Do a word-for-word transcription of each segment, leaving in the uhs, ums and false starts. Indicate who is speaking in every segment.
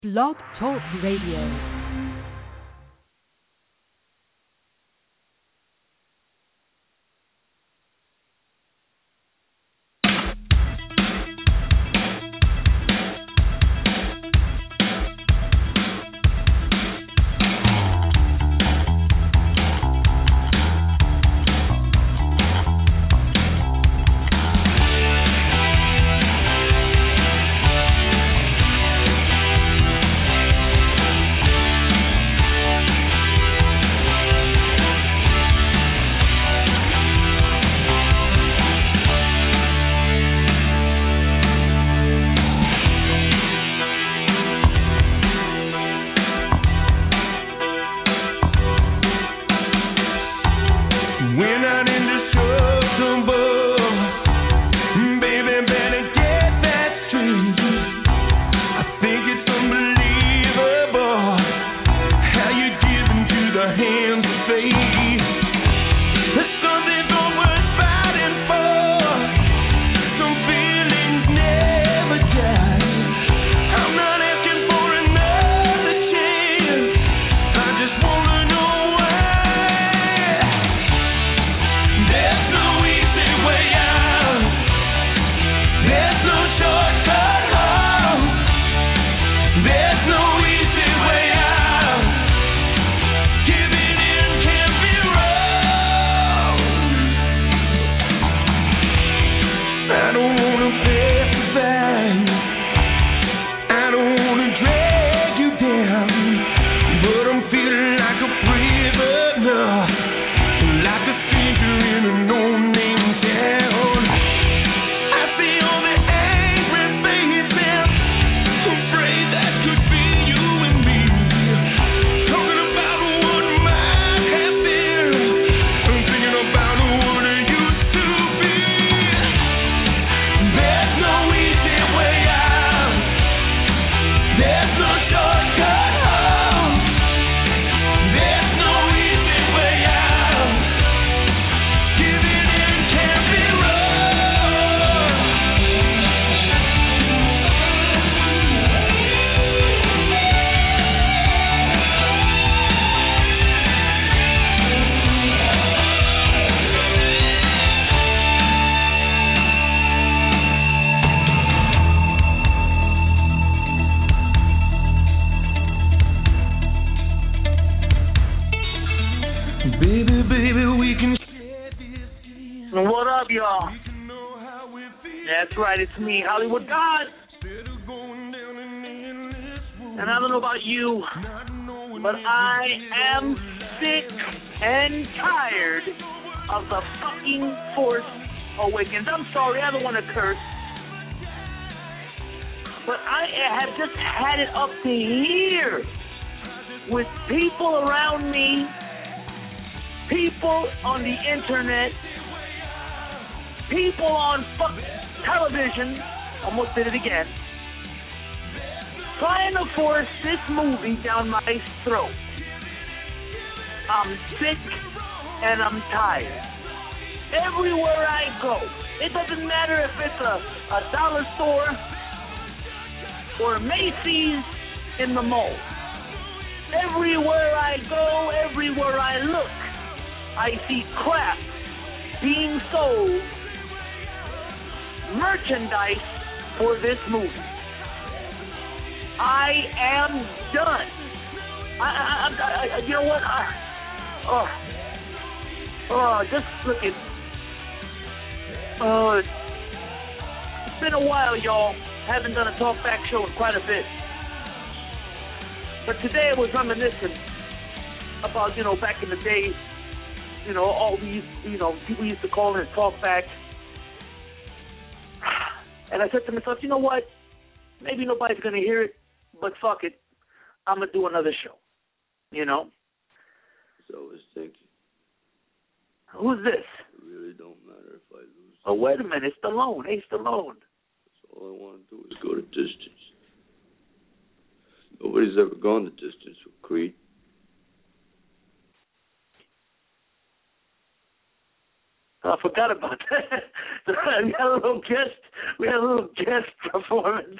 Speaker 1: Blog Talk Radio.
Speaker 2: It's me, Hollywood God. And I don't know about you, but I am sick and tired of the fucking Force Awakens. I'm sorry, I don't want to curse, but I have just had it up to here with people around me, people on the internet, people on fucking television, almost did it again, trying to force this movie down my throat. I'm sick and I'm tired. Everywhere I go, it doesn't matter if it's a, a dollar store or a Macy's in the mall. Everywhere I go, everywhere I look, I see crap being sold, merchandise for this movie. I am done. I, I, I, I you know what? I, oh, oh, just look at. Oh, it's been a while, y'all. Haven't done a talk back show in quite a bit. But today I was reminiscing about, you know, back in the day, you know, all these, you know, people used to call in and talk back. And I said to myself, you know what? Maybe nobody's going to hear it, but fuck it. I'm going to do another show. You know?
Speaker 3: So I was thinking.
Speaker 2: Who's this?
Speaker 3: It really don't matter if I lose.
Speaker 2: Oh, wait a minute. Stallone. Hey, Stallone.
Speaker 3: That's all I want to do is go the distance. Nobody's ever gone the distance with Creed.
Speaker 2: Uh, I forgot about that. We had a little guest. We had a little guest performance.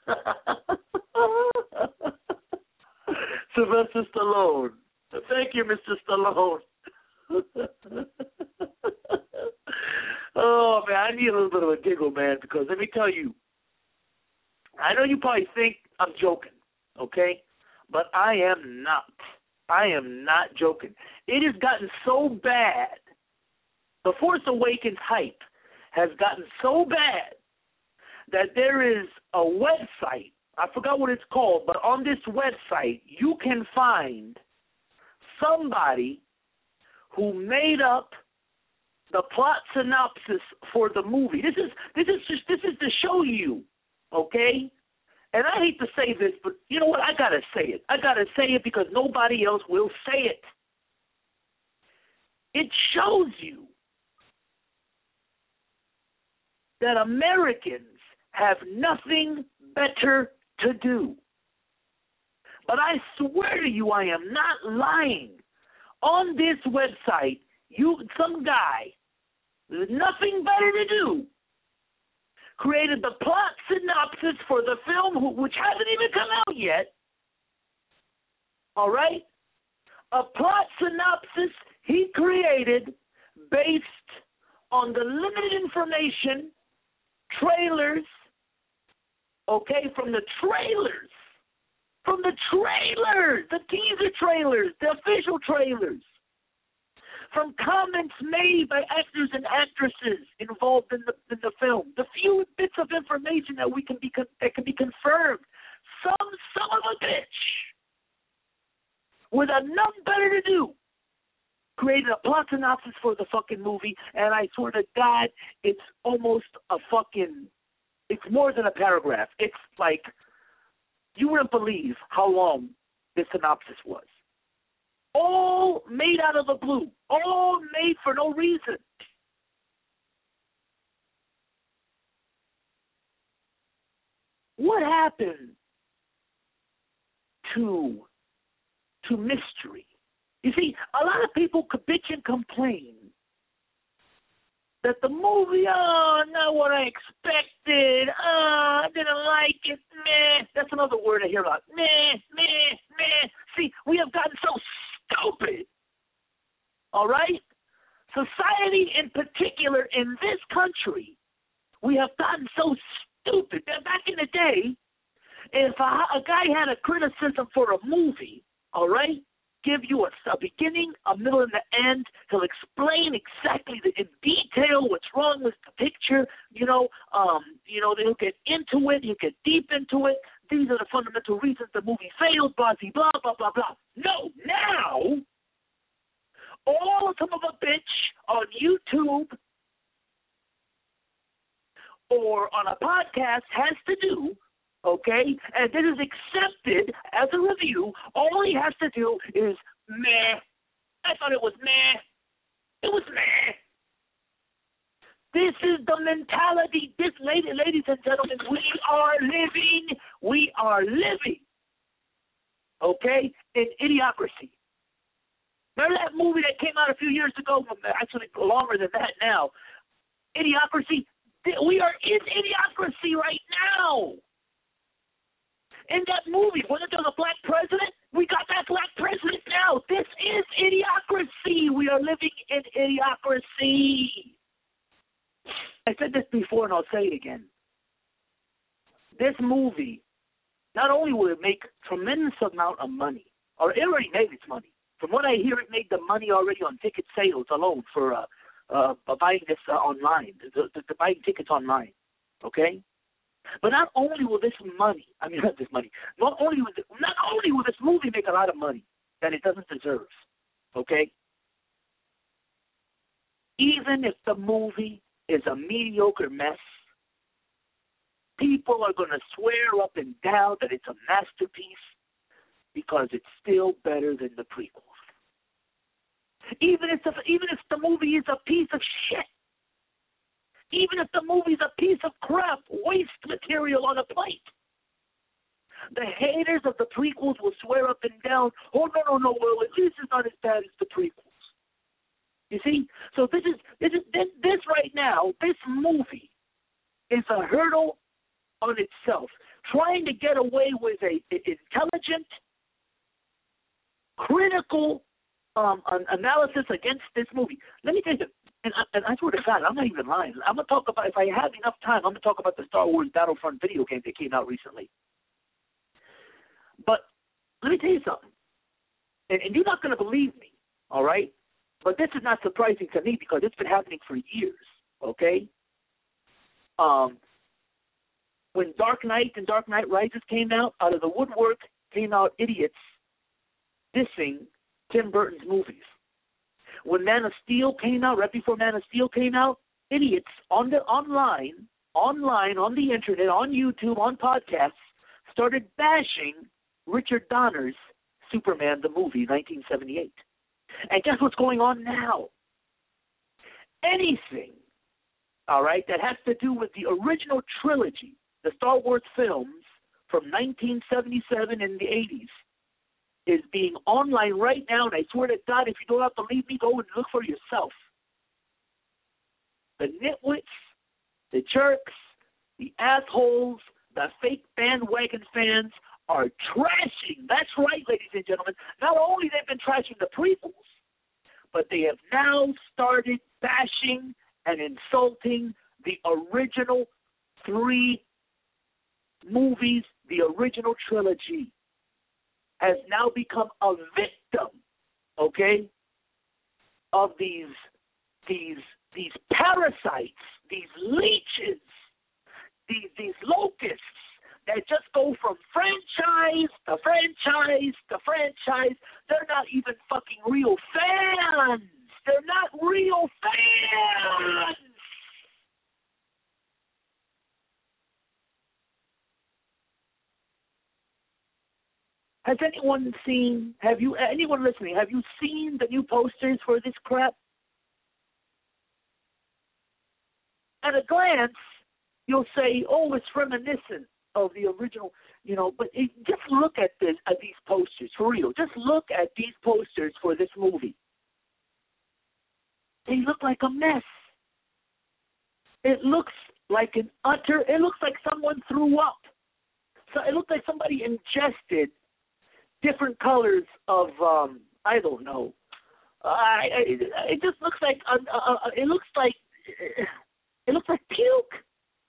Speaker 2: Sylvester Stallone. Thank you, Mister Stallone. Oh man, I need a little bit of a giggle, man, because let me tell you, I know you probably think I'm joking, okay? But I am not. I am not joking. It has gotten so bad. The Force Awakens hype has gotten so bad that there is a website, I forgot what it's called, but on this website you can find somebody who made up the plot synopsis for the movie. This is this is just this is to show you, okay? And I hate to say this, but you know what? I gotta say it. I gotta say it because nobody else will say it. It shows you that Americans have nothing better to do. But I swear to you, I am not lying. On this website, you some guy with nothing better to do created the plot synopsis for the film, which hasn't even come out yet. All right? A plot synopsis he created based on the limited information, trailers, okay, from the trailers, from the trailers, the teaser trailers, the official trailers, from comments made by actors and actresses involved in the in the film, the few bits of information that we can be that can be confirmed. Some son of a bitch with enough better to do created a plot synopsis for the fucking movie, and I swear to God, it's almost a fucking, it's more than a paragraph. It's like, you wouldn't believe how long this synopsis was. All made out of the blue. All made for no reason. What happened to, to mystery? You see, a lot of people could bitch and complain that the movie, oh, not what I expected, oh, I didn't like it, meh. That's another word I hear a lot, meh, meh, meh. See, we have gotten so stupid, all right? Society in particular in this country, we have gotten so stupid that back in the day, if a, a guy had a criticism for a movie, all right, give you a, a beginning, a middle, and the end. He'll explain exactly the, in detail what's wrong with the picture. You know, um, you know, he'll get into it. He'll get deep into it. These are the fundamental reasons the movie failed. Blah blah blah blah blah. No, now all some of a bitch on YouTube or on a podcast has to do. Okay, and this is accepted as a review. All he has to do is meh. I thought it was meh. It was meh. This is the mentality. This, lady, ladies and gentlemen, we are living. We are living. Okay, in idiocracy. Remember that movie that came out a few years ago? Actually, longer than that now. Idiocracy. We are in idiocracy right now. In that movie, wasn't there a black president? We got that black president now. This is idiocracy. We are living in idiocracy. I said this before, and I'll say it again. This movie, not only will it make tremendous amount of money, or it already made its money. From what I hear, it made the money already on ticket sales alone for uh, uh, buying this uh, online, the, the, the buying tickets online. Okay. But not only will this money, I mean not this money, not only will this, not only will this movie make a lot of money that it doesn't deserve, okay? Even if the movie is a mediocre mess, people are going to swear up and down that it's a masterpiece because it's still better than the prequels. Even if the, even if the movie is a piece of shit. Even if the movie's a piece of crap, waste material on a plate. The haters of the prequels will swear up and down, oh, no, no, no, well, at least it's not as bad as the prequels. You see? So this is this is this, this right now, this movie is a hurdle on itself. Trying to get away with a, a intelligent, critical um, an analysis against this movie. Let me tell you, and I, and I swear to God, I'm not even lying. I'm gonna talk about, if I have enough time, I'm gonna talk about the Star Wars Battlefront video game that came out recently. But let me tell you something, and, and you're not gonna believe me, all right? But this is not surprising to me because it's been happening for years, okay? Um, when Dark Knight and Dark Knight Rises came out, out of the woodwork came out idiots dissing Tim Burton's movies. When Man of Steel came out, right before Man of Steel came out, idiots on the online, online, on the internet, on YouTube, on podcasts, started bashing Richard Donner's Superman the movie, nineteen seventy-eight. And guess what's going on now? Anything, all right, that has to do with the original trilogy, the Star Wars films from nineteen seventy-seven in the eighties, is being online right now, and I swear to God, if you don't have to believe me, go and look for yourself. The nitwits, the jerks, the assholes, the fake bandwagon fans are trashing. That's right, ladies and gentlemen. Not only they've been trashing the prequels, but they have now started bashing and insulting the original three movies, the original trilogy, has now become a victim, okay, of these these these parasites, these leeches, these these locusts that just go from franchise to franchise to franchise. They're not even fucking real fans. They're not real fans. Has anyone seen, have you, anyone listening, have you seen the new posters for this crap? At a glance, you'll say, oh, it's reminiscent of the original, you know, but it, just look at this, at these posters, for real. Just look at these posters for this movie. They look like a mess. It looks like an utter, it looks like someone threw up. So it looks like somebody ingested different colors of, um, I don't know. Uh, I, I, it just looks like, uh, uh, uh, it looks like, it looks like puke.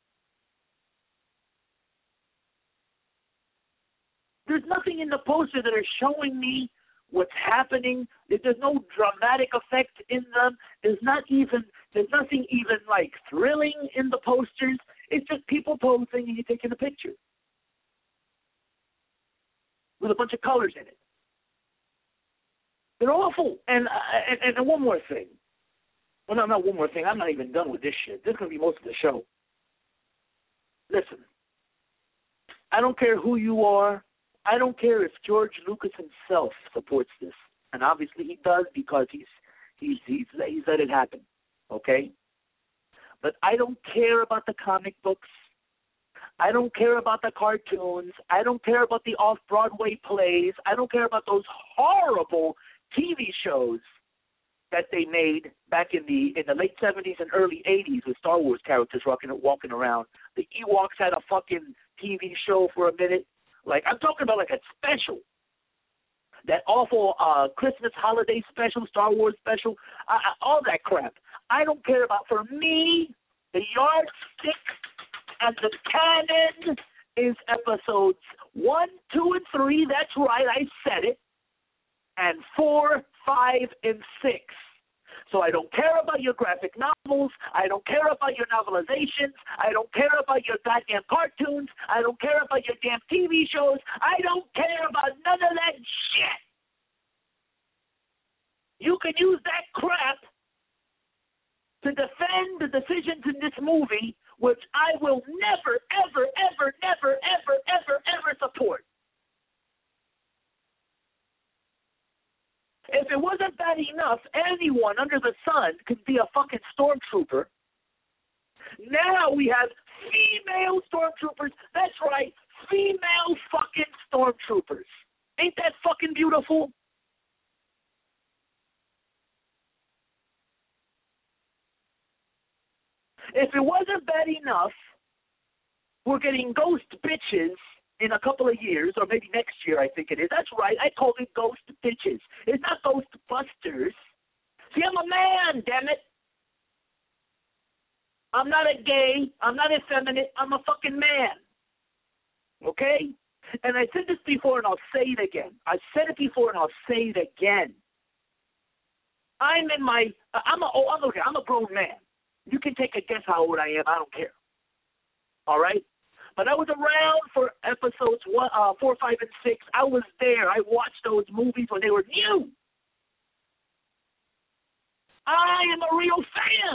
Speaker 2: There's nothing in the poster that are showing me what's happening. There's no dramatic effect in them. There's not even, there's nothing even like thrilling in the posters. It's just people posing and you're taking a picture with a bunch of colors in it. They're awful. And, uh, and and one more thing. Well, no, not one more thing. I'm not even done with this shit. This is going to be most of the show. Listen, I don't care who you are. I don't care if George Lucas himself supports this. And obviously he does because he's he's he's, he's let it happen. Okay? But I don't care about the comic books. I don't care about the cartoons. I don't care about the off-Broadway plays. I don't care about those horrible T V shows that they made back in the in the late seventies and early eighties with Star Wars characters walking walking around. The Ewoks had a fucking T V show for a minute. Like, I'm talking about like a special. That awful uh, Christmas holiday special, Star Wars special, uh, all that crap. I don't care about, for me, the yardstick and the canon is episodes one, two, and three. That's right, I said it. And four, five, and six. So I don't care about your graphic novels. I don't care about your novelizations. I don't care about your goddamn cartoons. I don't care about your damn T V shows. I don't care about none of that shit. You can use that crap to defend the decisions in this movie, which I will never, ever, ever, never, ever, ever, ever support. If it wasn't bad enough, anyone under the sun could be a fucking stormtrooper. Now we have female stormtroopers. That's right, female fucking stormtroopers. Ain't that fucking beautiful? If it wasn't bad enough, we're getting ghost bitches in a couple of years, or maybe next year, I think it is. That's right. I called it ghost bitches. It's not ghost busters. See, I'm a man, damn it. I'm not a gay. I'm not effeminate. I'm a fucking man. Okay? And I said this before, and I'll say it again. I've said it before, and I'll say it again. I'm in my, I'm a, oh, I'm okay. I'm a grown man. You can take a guess how old I am. I don't care. All right? But I was around for episodes one, uh, four, five, and six. I was there. I watched those movies when they were new. I am a real fan.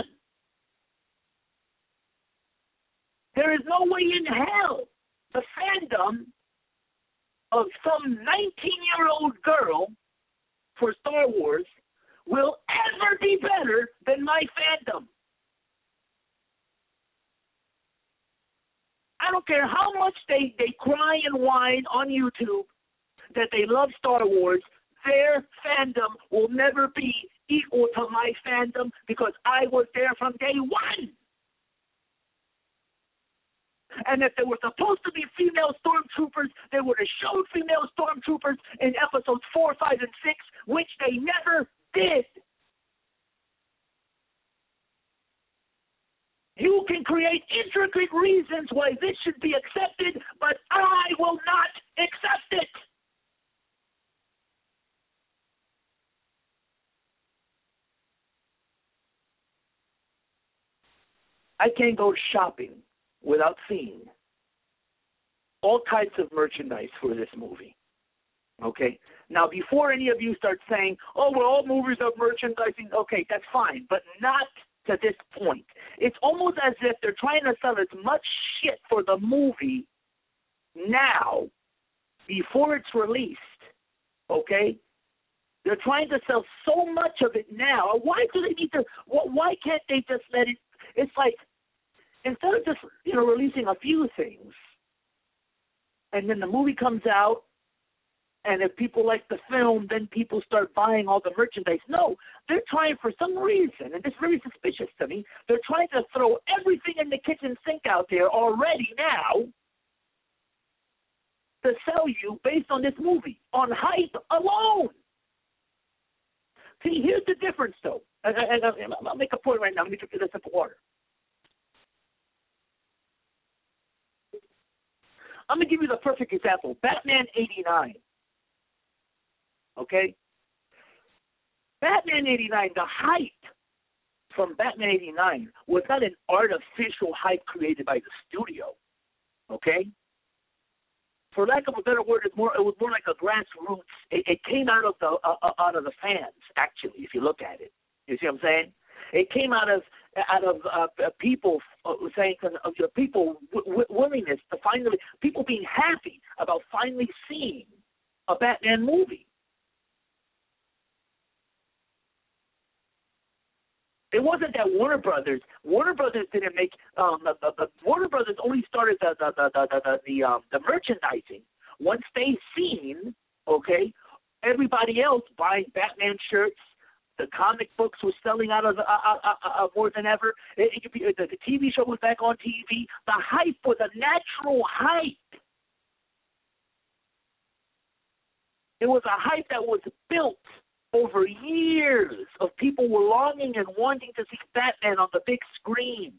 Speaker 2: There is no way in hell the fandom of some nineteen-year-old girl for Star Wars will ever be better than my fandom. I don't care how much they, they cry and whine on YouTube that they love Star Wars, their fandom will never be equal to my fandom because I was there from day one. And if there were supposed to be female stormtroopers, they would have showed female stormtroopers in episodes four, five, and six, which they never did. You can create intricate reasons why this should be accepted, but I will not accept it. I can't go shopping without seeing all types of merchandise for this movie. Okay? Now, before any of you start saying, oh, well, all movies have merchandising, okay, that's fine, but not to this point. It's almost as if they're trying to sell as much shit for the movie now before it's released, okay? They're trying to sell so much of it now. Why do they need to, why can't they just let it, it's like, instead of just, you know, releasing a few things, and then the movie comes out, and if people like the film, then people start buying all the merchandise. No, they're trying for some reason, and it's very suspicious to me, they're trying to throw everything in the kitchen sink out there already now to sell you based on this movie, on hype alone. See, here's the difference, though. And, and, and I'll make a point right now. Let me drink this sip of water. I'm going to give you the perfect example. Batman eighty-nine. Okay? Batman eighty-nine, the hype from Batman eighty-nine was not an artificial hype created by the studio. Okay? For lack of a better word, it's more, it was more like a grassroots. It, it came out of the uh, out of the fans, actually, if you look at it. You see what I'm saying? It came out of out of uh, people uh, saying of uh, people w- w- willingness to finally, people being happy about finally seeing a Batman movie. It wasn't that Warner Brothers. Warner Brothers didn't make. Um, the, the, the Warner Brothers only started the the the the the, the, um, the merchandising once they seen, okay, everybody else buying Batman shirts. The comic books were selling out of the, uh, uh, uh, more than ever. It, it could be, the, the T V show was back on T V. The hype was a natural hype. It was a hype that was built over years of people were longing and wanting to see Batman on the big screen.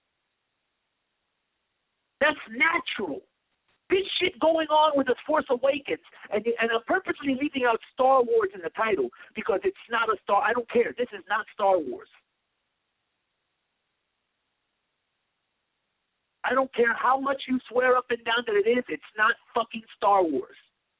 Speaker 2: That's natural. This shit going on with The Force Awakens, and, and I'm purposely leaving out Star Wars in the title because it's not a Star. I don't care. This is not Star Wars. I don't care how much you swear up and down that it is. It's not fucking Star Wars.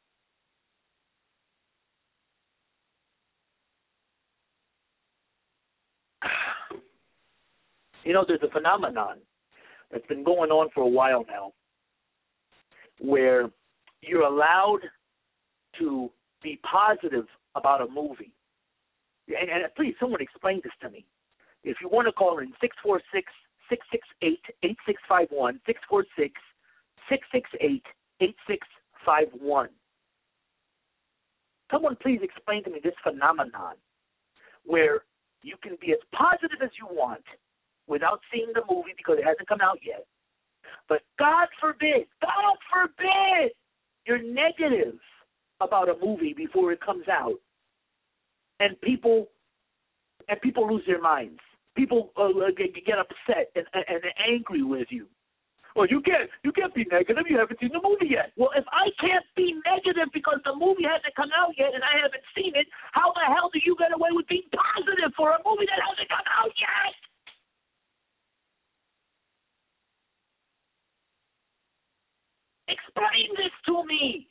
Speaker 2: You know, there's a phenomenon that's been going on for a while now where you're allowed to be positive about a movie. And, and please, someone explain this to me. If you want to call in six four six, six six eight, eight six five one, six four six, six six eight, eight six five one. Someone please explain to me this phenomenon where you can be as positive as you want without seeing the movie because it hasn't come out yet. But God forbid, God forbid, you're negative about a movie before it comes out, and people and people lose their minds. People uh, get, get upset and, and angry with you. Well, you can't you can't be negative. You haven't seen the movie yet. Well, if I can't be negative because the movie hasn't come out yet and I haven't seen it, how the hell do you get away with being positive for a movie that hasn't come out yet? Explain this to me.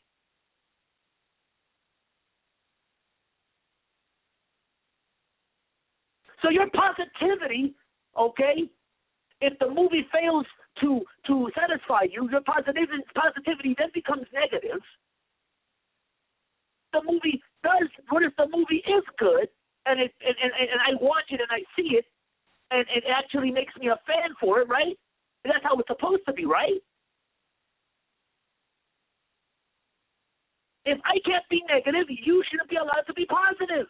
Speaker 2: So your positivity, okay, if the movie fails to to satisfy you, your positivity, positivity then becomes negative. The movie does, what if the movie is good, and, it, and, and, and I watch it and I see it, and it actually makes me a fan for it, right? That's how it's supposed to be, right? If I can't be negative, you shouldn't be allowed to be positive.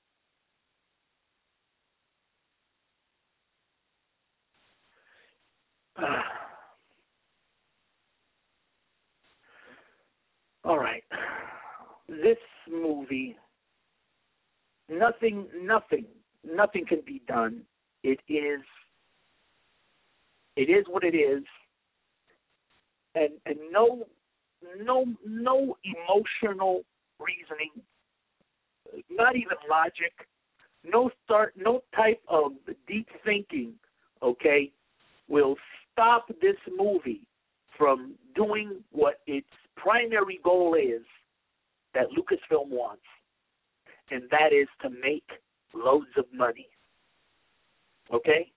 Speaker 2: All right. This movie, nothing, nothing, nothing can be done. It is, it is what it is, and and no, no, no emotional reasoning, not even logic, no start, no type of deep thinking, okay, will stop this movie from doing what its primary goal is that Lucasfilm wants, and that is to make loads of money. Okay?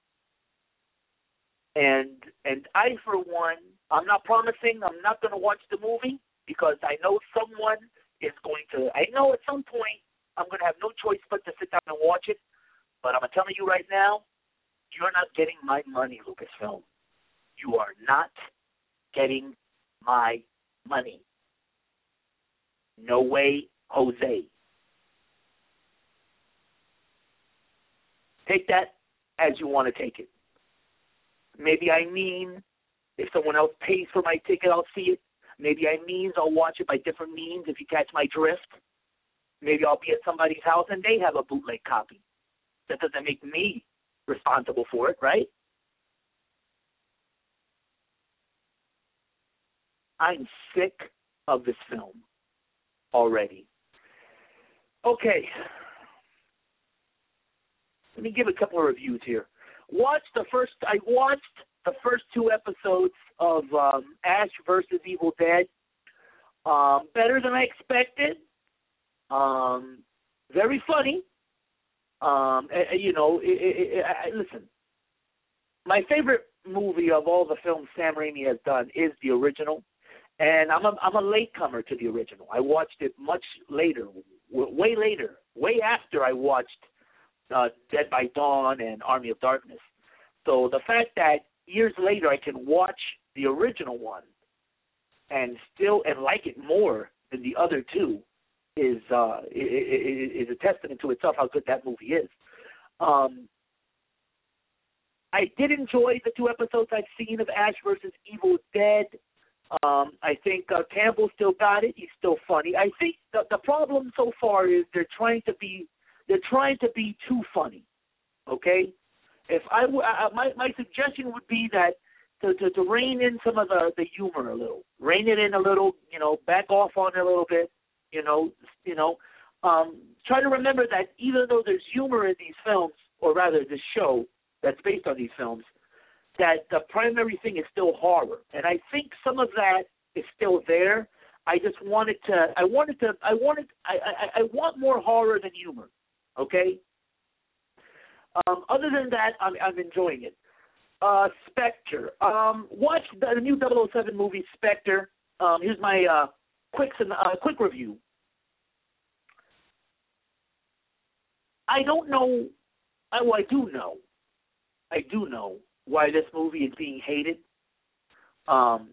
Speaker 2: And and I, for one, I'm not promising I'm not going to watch the movie because I know someone is going to, I know at some point I'm going to have no choice but to sit down and watch it, but I'm telling you right now, you're not getting my money, Lucasfilm. You are not getting my money. No way, Jose. Take that as you want to take it. Maybe I mean if someone else pays for my ticket, I'll see it. Maybe I means I'll watch it by different means if you catch my drift. Maybe I'll be at somebody's house and they have a bootleg copy. That doesn't make me responsible for it, right? I'm sick of this film already. Okay. Let me give a couple of reviews here. Watched the first. I watched the first two episodes of um, Ash versus Evil Dead. Um, better than I expected. Um, very funny. Um, you know, it, it, it, I, listen. My favorite movie of all the films Sam Raimi has done is the original, and I'm a I'm a latecomer to the original. I watched it much later, w- way later, way after I watched uh, Dead by Dawn and Army of Darkness. So the fact that years later I can watch the original one and still and like it more than the other two is uh, is a testament to itself how good that movie is. Um, I did enjoy the two episodes I've seen of Ash versus Evil Dead. Um, I think uh, Campbell still got it. He's still funny. I think the, the problem so far is they're trying to be they're trying to be too funny. Okay, if I w- uh, my my suggestion would be that to, to to rein in some of the, the humor a little, rein it in a little, you know, back off on it a little bit, you know, you know. Um, try to remember that even though there's humor in these films, or rather this show that's based on these films, that the primary thing is still horror. And I think some of that is still there. I just wanted to, I wanted to, I wanted, I, I, I want more horror than humor, okay? Um, other than that, I'm, I'm enjoying it. Uh, Spectre. Um, watch the, the new double oh seven movie, Spectre. Um, here's my uh, quick, uh, quick review. I don't know, I, well, I do know, I do know why this movie is being hated. Um,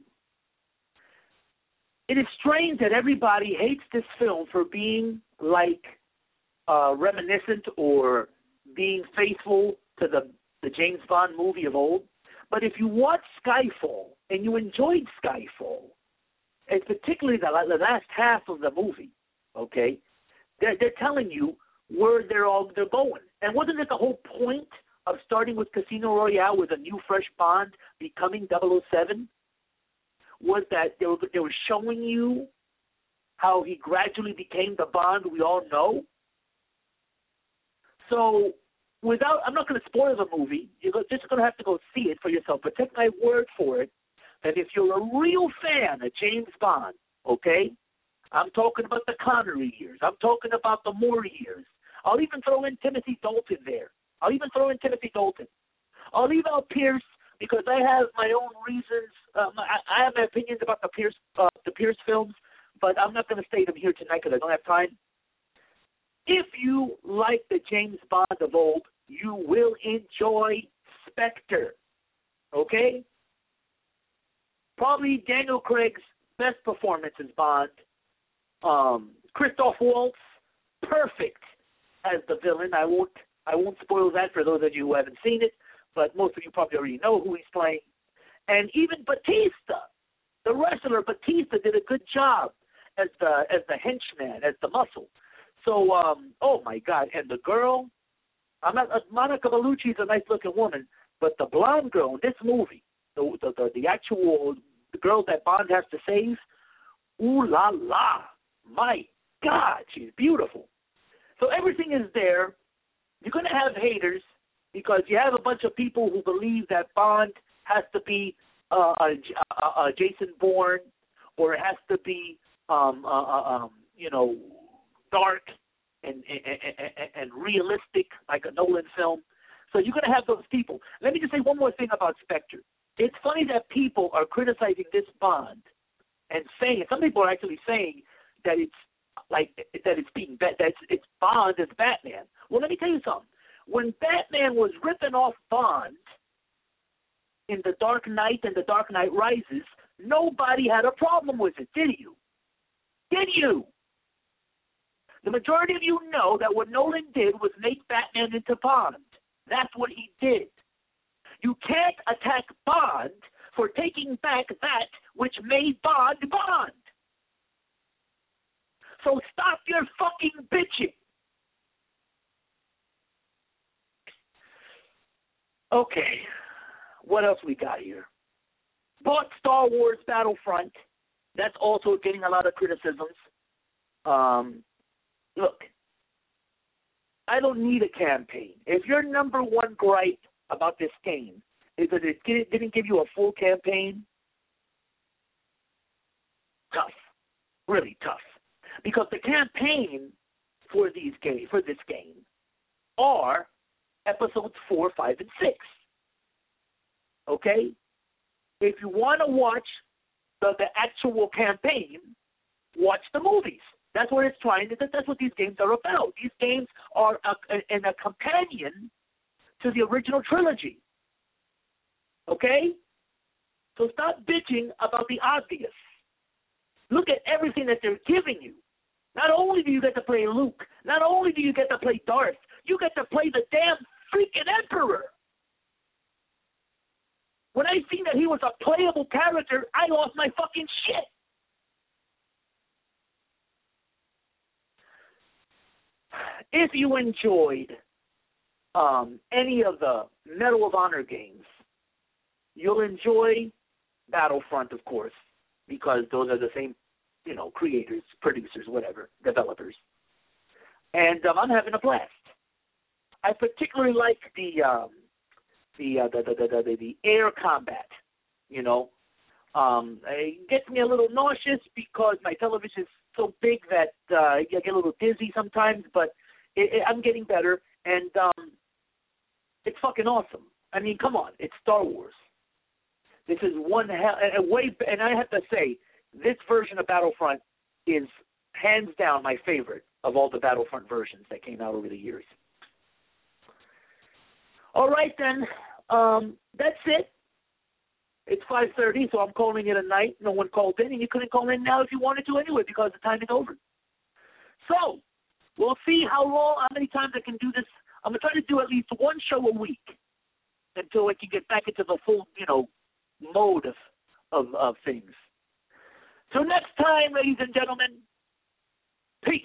Speaker 2: it is strange that everybody hates this film for being like uh, reminiscent or being faithful to the the James Bond movie of old. But if you watch Skyfall and you enjoyed Skyfall, and particularly the, the last half of the movie, okay, they're, they're telling you where they're all they're going. And wasn't it the whole point of starting with Casino Royale with a new, fresh Bond becoming double oh seven? Was that they were, they were showing you how he gradually became the Bond we all know? So, without, I'm not going to spoil the movie. You're just going to have to go see it for yourself. But take my word for it that if you're a real fan of James Bond, okay, I'm talking about the Connery years. I'm talking about the Moore years. I'll even throw in Timothy Dalton there. I'll even throw in Timothy Dalton. I'll leave out Pierce because I have my own reasons. Um, I, I have my opinions about the Pierce, uh, the Pierce films, but I'm not going to state them here tonight because I don't have time. If you like the James Bond of old, you will enjoy Spectre. Okay? Probably Daniel Craig's best performance as Bond. Um, Christoph Waltz, perfect as the villain. I won't I won't spoil that for those of you who haven't seen it, but most of you probably already know who he's playing. And even Batista, the wrestler Batista, did a good job as the as the henchman, as the muscle. So, um, oh my God! And the girl, I'm not. Uh, Monica Bellucci is a nice-looking woman, but the blonde girl in this movie, the the the, the actual the girl that Bond has to save, ooh la la! My God, she's beautiful. So everything is there. You're going to have haters because you have a bunch of people who believe that Bond has to be uh, a, a, a Jason Bourne, or it has to be, um, uh, um, you know, dark and, and, and, and realistic, like a Nolan film. So you're going to have those people. Let me just say one more thing about Spectre. It's funny that people are criticizing this Bond and saying, some people are actually saying that it's like that it's being that it's, it's Bond as Batman. Well, let me tell you something. When Batman was ripping off Bond in The Dark Knight and The Dark Knight Rises, nobody had a problem with it, did you? Did you? The majority of you know that what Nolan did was make Batman into Bond. That's what he did. You can't attack Bond for taking back that which made Bond Bond. So stop your fucking bitching. Okay, what else we got here? Bought Star Wars Battlefront. That's also getting a lot of criticisms. Um, look, I don't need a campaign. If your number one gripe about this game is that it didn't give you a full campaign, tough, really tough. Because the campaign for these game for this game are episodes four, five, and six. Okay? If you want to watch the, the actual campaign, watch the movies. That's what it's trying to. That's what these games are about. These games are a, a, a companion to the original trilogy. Okay? So stop bitching about the obvious. Look at everything that they're giving you. Not only do you get to play Luke, not only do you get to play Darth, you get to play the damn freaking Emperor. When I seen that he was a playable character, I lost my fucking shit. If you enjoyed um, any of the Medal of Honor games, you'll enjoy Battlefront, of course, because those are the same, you know, creators, producers, whatever, developers. And um, I'm having a blast. I particularly like the um, the, uh, the, the, the, the the air combat, you know. Um, it gets me a little nauseous because my television is so big that uh, I get a little dizzy sometimes, but it, it, I'm getting better, and um, it's fucking awesome. I mean, come on, it's Star Wars. This is one hell, and way, and I have to say, this version of Battlefront is hands down my favorite of all the Battlefront versions that came out over the years. All right, then, um, that's it. It's five thirty, so I'm calling it a night. No one called in, and you couldn't call in now if you wanted to anyway because the time is over. So we'll see how long, how many times I can do this. I'm going to try to do at least one show a week. until we can get back into the full, you know, mode of, of, of things. So next time, ladies and gentlemen, peace.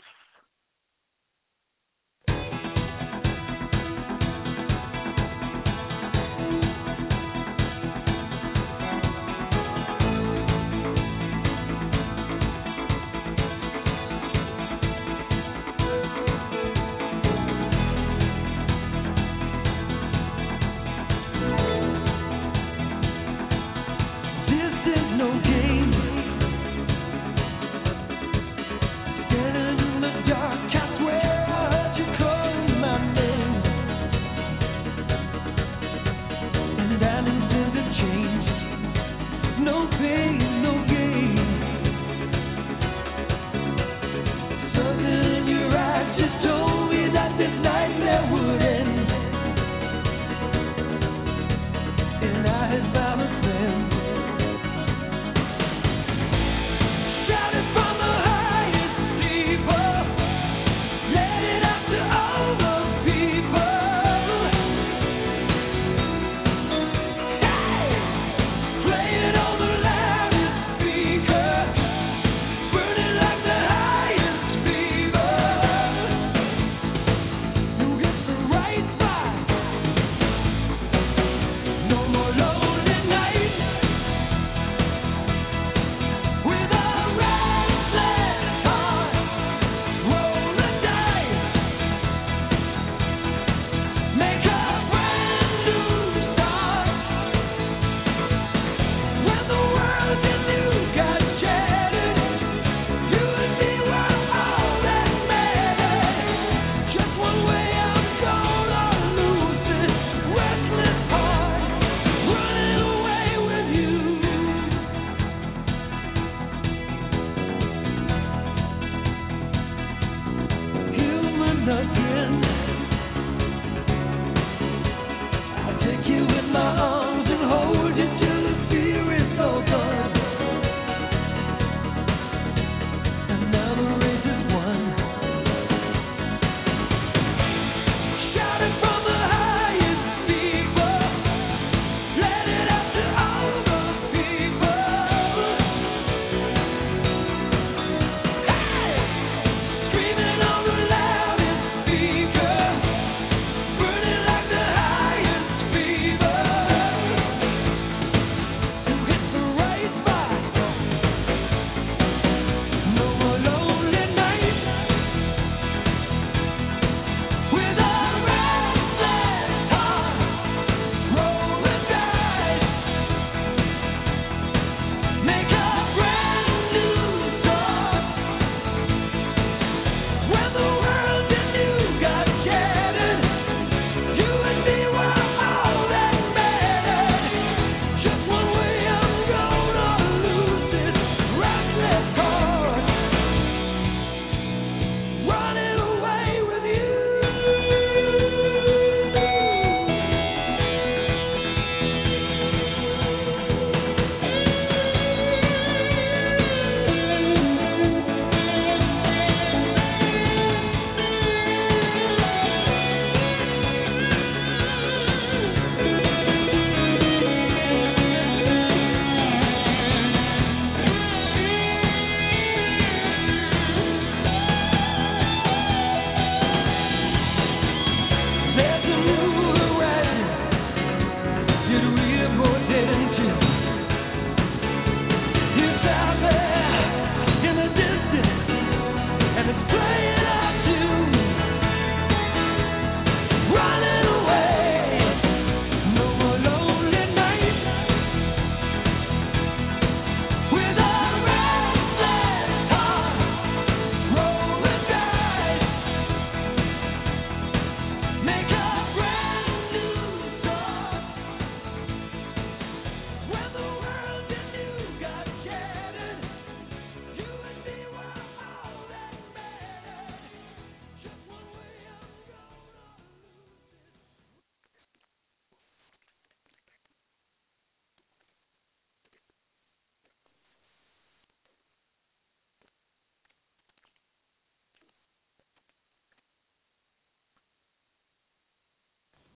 Speaker 4: Human